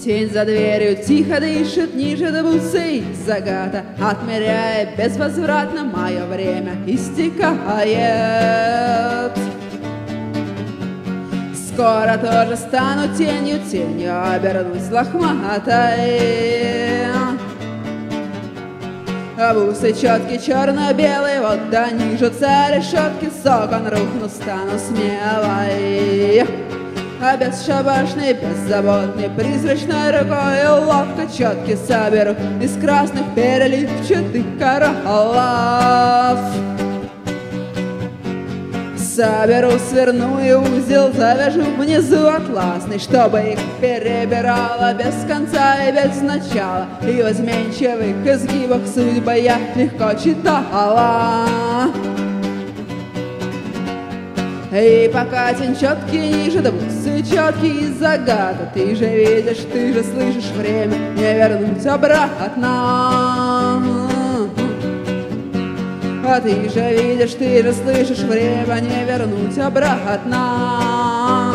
Тень за дверью тихо дышит, ниже до бусы загата, отмеряя безвозвратно мое время истекает. Скоро тоже стану тенью, тенью обернусь лохматой. Бусы четкие, черно-белые, вот до нижутся решетки, с окон рухну, стану смелой. Бесшабашный, беззаботный, призрачной рукой ловко четки соберу из красных переливчатых кораллов. Соберу, сверну и узел завяжу внизу атласный, чтобы их перебирала без конца и без начала, и в изменчивых изгибах судьбы я легко читала. И пока тень четкий ниже, да бусы четкие из загада, ты же видишь, ты же слышишь, время не вернуть обратно. А ты же видишь, ты же слышишь, время не вернуть обратно.